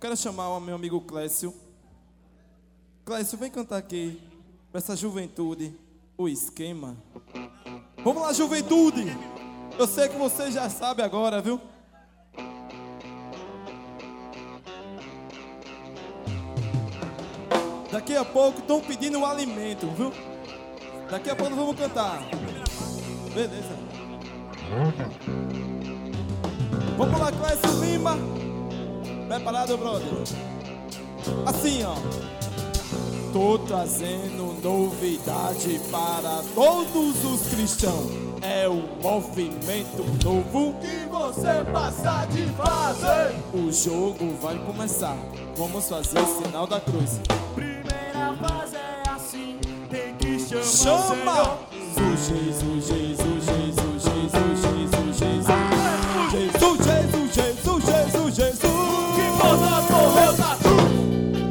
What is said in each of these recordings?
quero chamar o meu amigo Clécio. Clécio, vem cantar aqui pra essa juventude o esquema. Vamos lá, juventude! Eu sei que você já sabe agora, viu? Daqui a pouco estão pedindo o alimento, viu? Daqui a pouco vamos cantar. Beleza. Vamos lá, Clécio Lima. Preparado, brother? Assim, ó. Tô trazendo novidade para todos os cristãos. É o movimento novo que você passa de fase. O jogo vai começar. Vamos fazer o sinal da cruz. Primeira fase é assim, tem que chamar. Chama! Jesus, Jesus, Jesus, Jesus, Jesus, Jesus, Jesus, Jesus, Jesus, Jesus, Jesus. Que porra correu da cruz.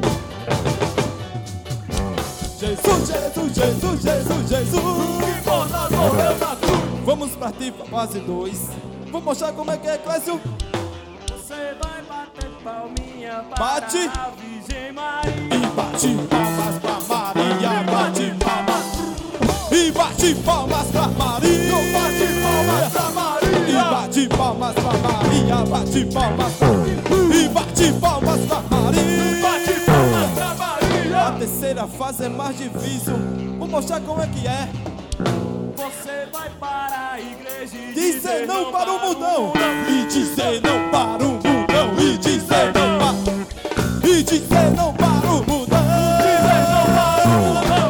Jesus, Jesus, Jesus, Jesus, Jesus. Que porra correu da cruz. Vamos partir para fase 2. Vou mostrar como é que é, Clécio. Você vai bater palminha para Bate. a Virgem Maria. E bate palmas pra Maria. Bate palmas. E bate palmas pra Maria. Bate palmas pra Maria. E bate palmas pra Maria. Bate palmas pra Maria. E bate palmas pra Maria. Bate palmas pra Maria. A terceira fase é mais difícil. Vou mostrar como é que é. Você vai para a igreja e dizer não para o mundão. E dizer não para o mundão. E dizer não para. E dizer não para o mundão. Dizer não para o mundão.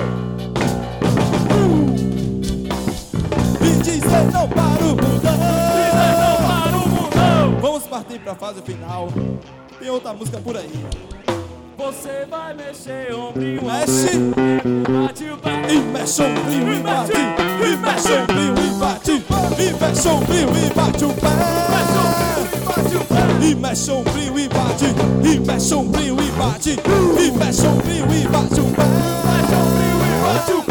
E dizer não para o mundão. Dizer não para o mundão. Vamos partir para a fase final. Tem outra música por aí. Você vai mexer ombrinho. Mexe. Bate o pé. E mexe ombrinho e bate. E mexe ombrinho e bate. E mexe ombrinho e bate o pé. E mexe ombrinho e bate. E mexe ombrinho e bate. E mexe ombrinho e bate o pé. Mexe ombrinho e bate o pé.